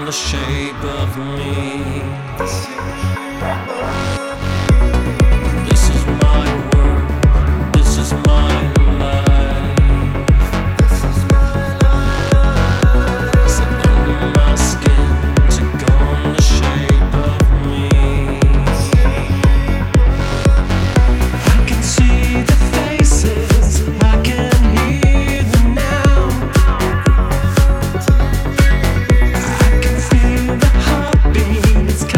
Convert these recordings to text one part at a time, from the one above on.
the shape of me. This is my world, this is my life. Step under my skin, take on the shape of me. I can see the faces, I can hear them now. I can feel the heartbeat, it's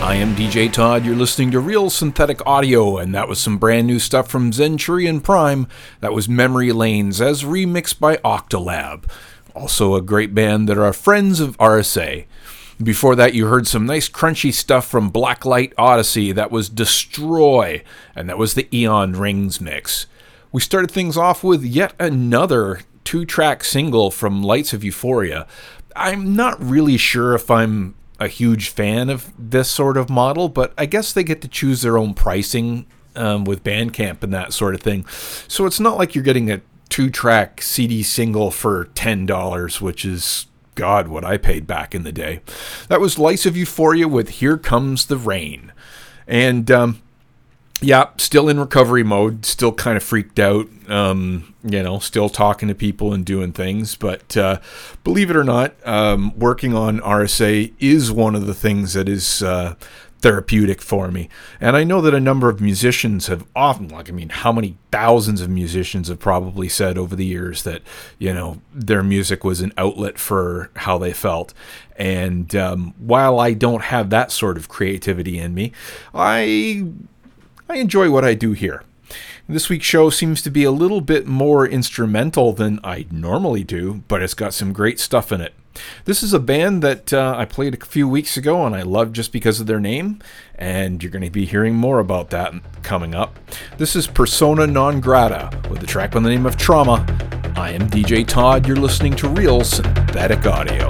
I am DJ Todd, you're listening to Real Synthetic Audio, and that was some brand new stuff from Centurion Prime. That was Memory Lanes, as remixed by Octolab. Also a great band that are friends of RSA. Before that, you heard some nice crunchy stuff from Blacklight Odyssey. That was Destroy, and that was the Eon Rings mix. We started things off with yet another 2-track single from Lights of Euphoria. I'm not really sure if I'm a huge fan of this sort of model, but I guess they get to choose their own pricing with Bandcamp and that sort of thing. So it's not like you're getting a 2-track CD single for $10, which is, God, what I paid back in the day. That was Lights of Euphoria with Here Comes the Rain. And yeah, still in recovery mode, still kind of freaked out, still talking to people and doing things. But believe it or not, working on RSA is one of the things that is therapeutic for me. And I know that a number of musicians have often, how many thousands of musicians have probably said over the years that, their music was an outlet for how they felt. And while I don't have that sort of creativity in me, I enjoy what I do here. This week's show seems to be a little bit more instrumental than I normally do, but it's got some great stuff in it. This is a band that I played a few weeks ago and I love just because of their name, and you're going to be hearing more about that coming up. This is Persona Non Grata with the track by the name of Trauma. I am DJ Todd, you're listening to Real Synthetic Audio.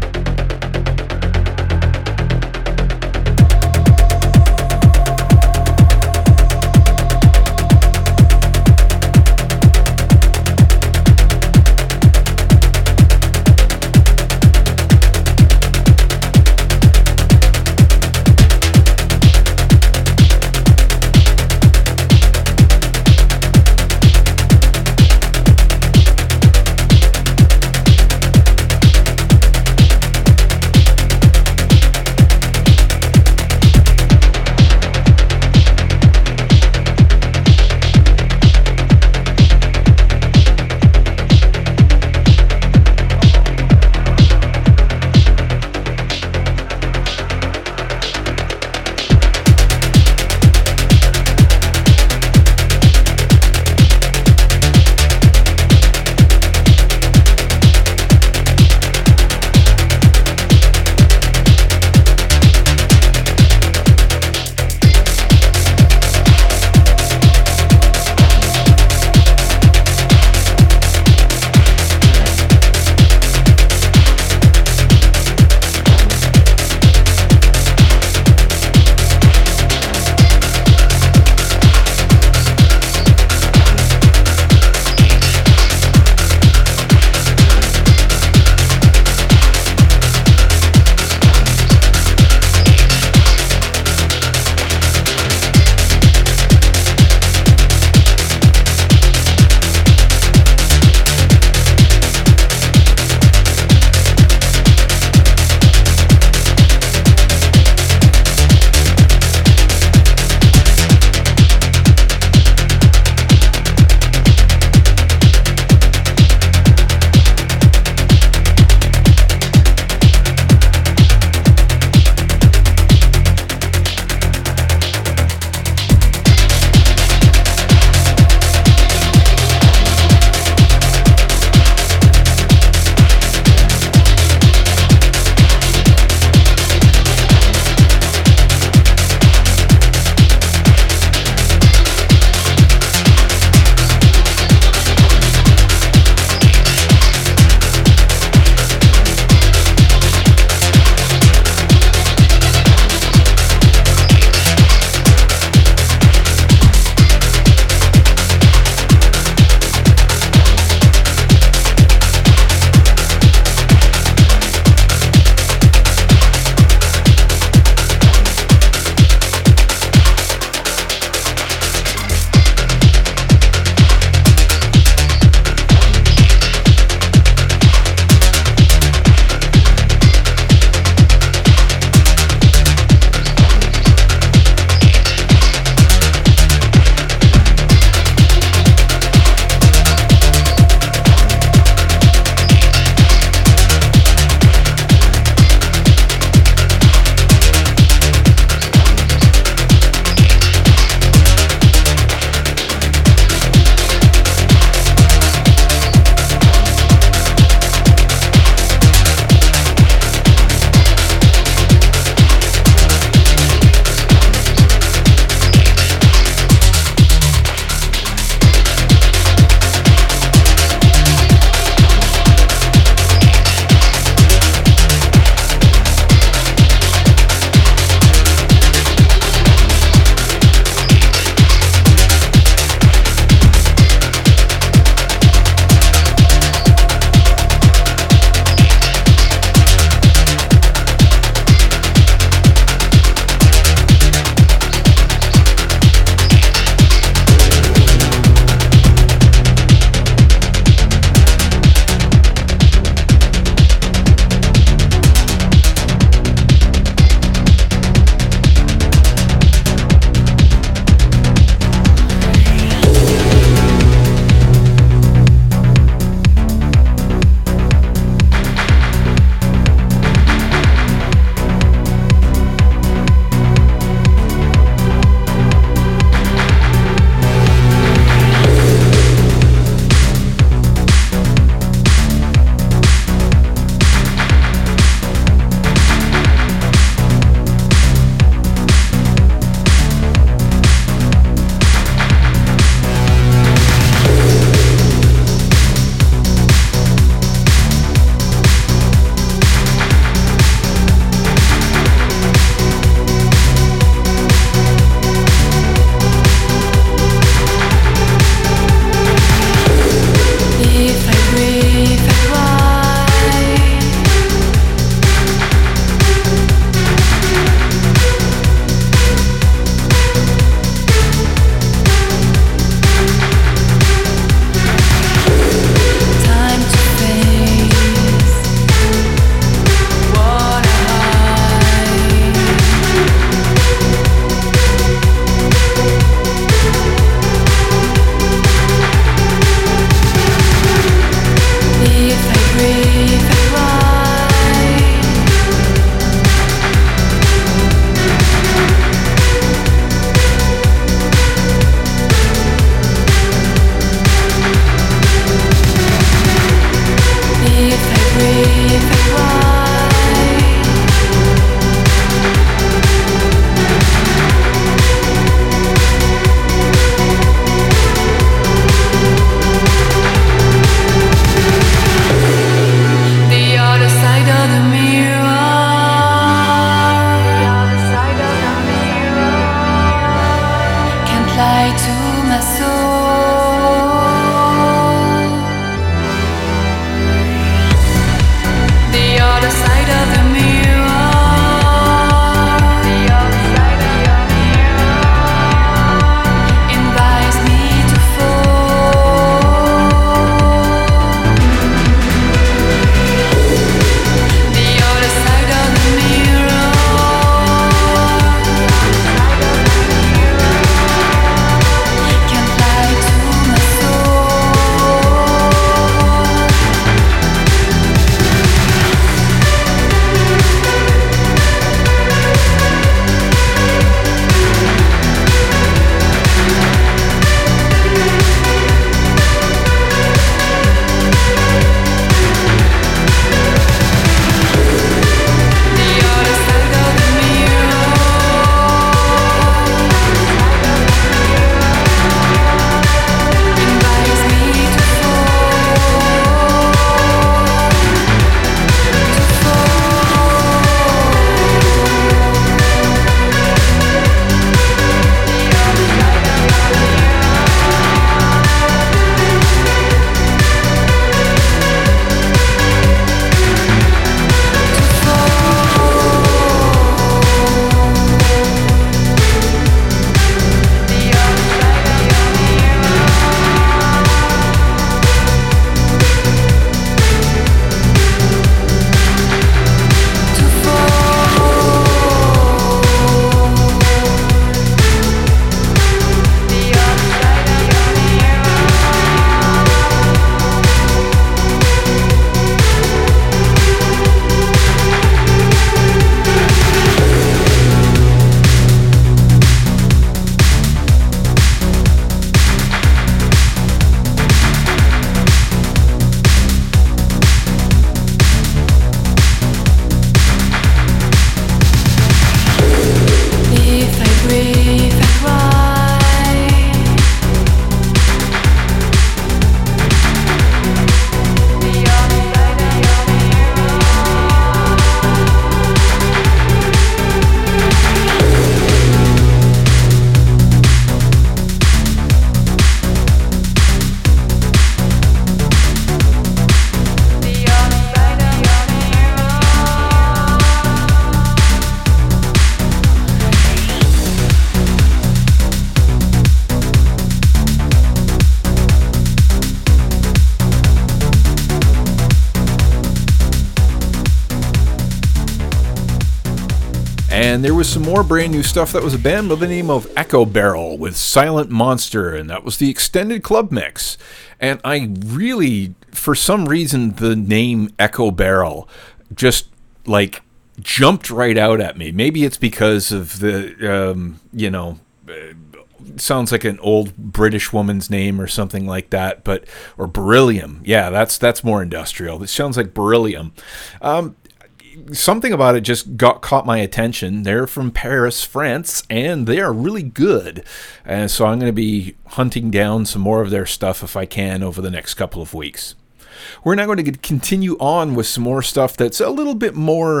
And there was some more brand new stuff. That was a band by the name of Echo Barrel with Silent Monster, and that was the extended club mix. And I really, for some reason, the name Echo Barrel just like jumped right out at me. Maybe it's because of the, sounds like an old British woman's name or something like that, or beryllium. Yeah, that's more industrial. It sounds like beryllium. Something about it just caught my attention. They're from Paris, France, and they are really good. And so I'm going to be hunting down some more of their stuff if I can over the next couple of weeks. We're now going to continue on with some more stuff that's a little bit more,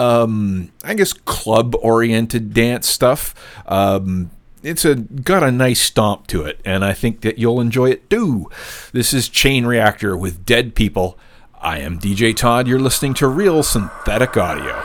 club-oriented dance stuff. It's got a nice stomp to it, and I think that you'll enjoy it too. This is Chain Reactor with Dead People. I am DJ Todd. You're listening to Real Synthetic Audio.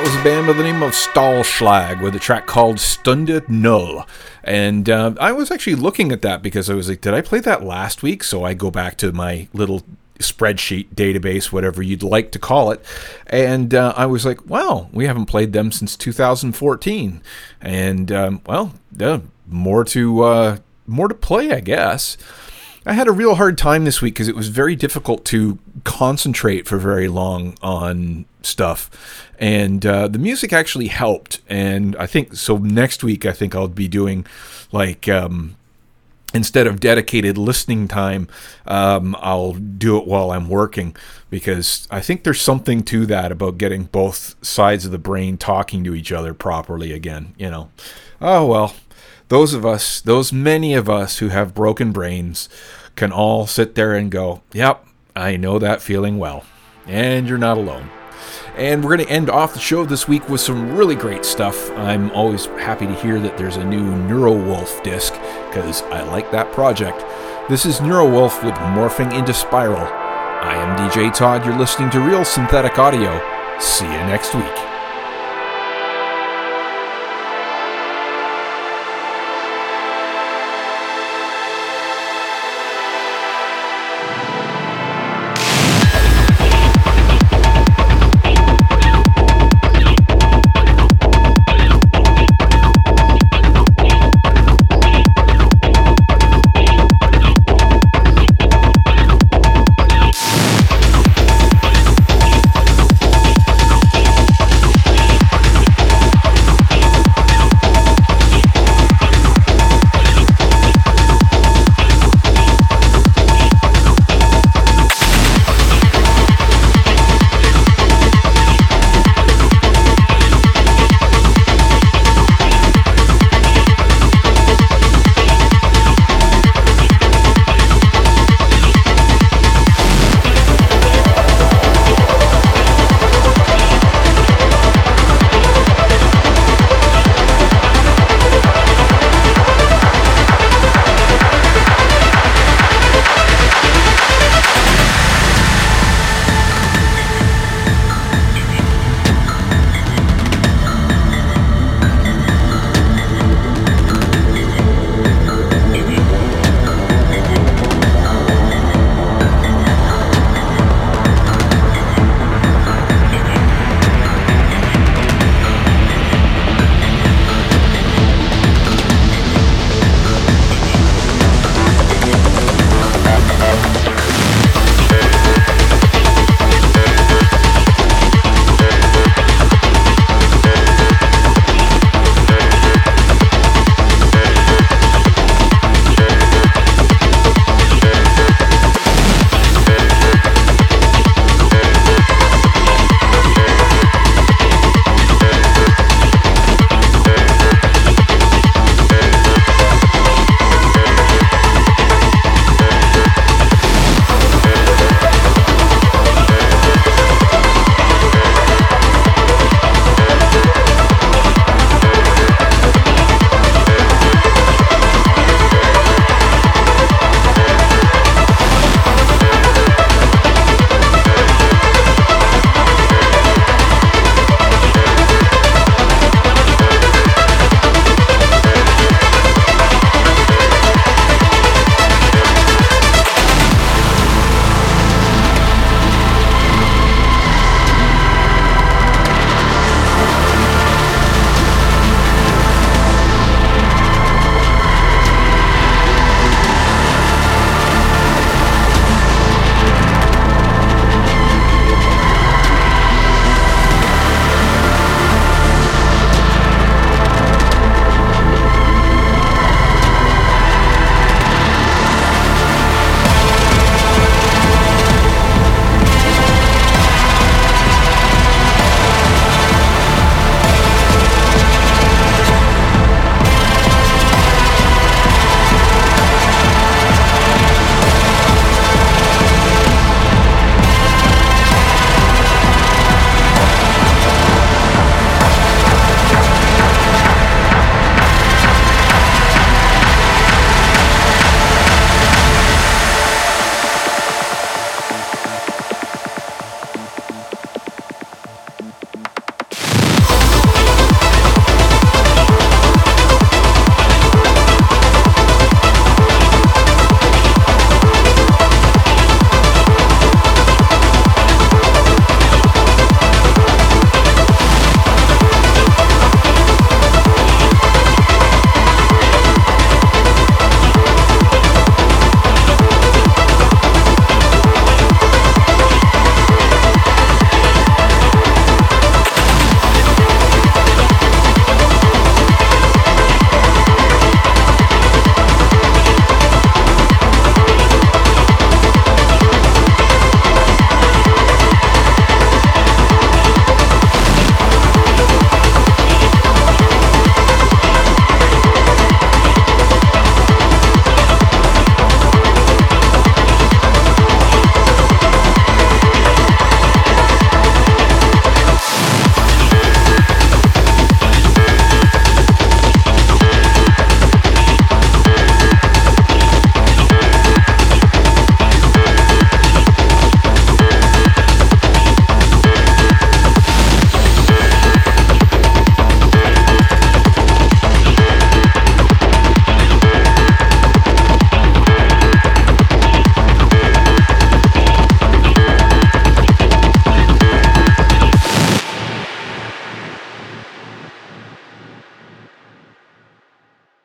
That was a band by the name of Stahlschlag with a track called Stunde Null. And I was actually looking at that because I was like, did I play that last week? So I go back to my little spreadsheet, database, whatever you'd like to call it. And I was like, wow, we haven't played them since 2014. And, more to play, I guess. I had a real hard time this week because it was very difficult to concentrate for very long on stuff. And the music actually helped. And I think, so next week, I think I'll be doing like, instead of dedicated listening time, I'll do it while I'm working, because I think there's something to that about getting both sides of the brain talking to each other properly again, you know. Oh, well. Those many of us who have broken brains can all sit there and go, yep, I know that feeling well. And you're not alone. And we're going to end off the show this week with some really great stuff. I'm always happy to hear that there's a new Neurowolf disc, because I like that project. This is Neurowolf with Morphing into Spiral. I am DJ Todd. You're listening to Real Synthetic Audio. See you next week.